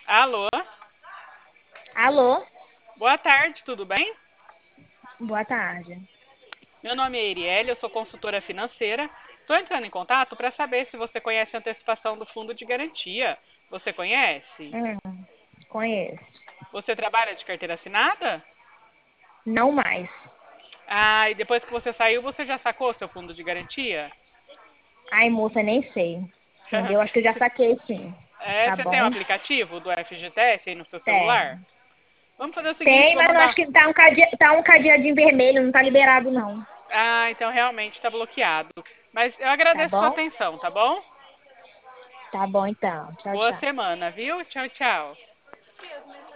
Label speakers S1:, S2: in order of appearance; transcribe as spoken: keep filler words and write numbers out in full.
S1: Alô?
S2: Alô?
S1: Boa tarde, tudo bem?
S2: Boa tarde.
S1: Meu nome é Erielle, eu sou consultora financeira. Estou entrando em contato para saber se você conhece a antecipação do fundo de garantia. Você conhece?
S2: Hum, conheço.
S1: Você trabalha de carteira assinada?
S2: Não mais.
S1: Ah, e depois que você saiu, você já sacou seu fundo de garantia?
S2: Ai, moça, nem sei. Entendeu? Acho que eu já saquei sim.
S1: É,
S2: Tá
S1: você tem o
S2: bom?
S1: aplicativo do F G T S aí no seu celular?
S2: Tem.
S1: Vamos fazer o seguinte,
S2: Tem,
S1: vou
S2: mas eu acho
S1: mandar.
S2: que tá um, cadê... tá um cadeadinho vermelho, não tá liberado não.
S1: Ah, então realmente está bloqueado. Mas eu
S2: Tá
S1: agradeço sua
S2: bom?
S1: atenção, tá bom?
S2: Tá bom então. Tchau,
S1: Boa
S2: tchau.
S1: semana, viu? Tchau, tchau.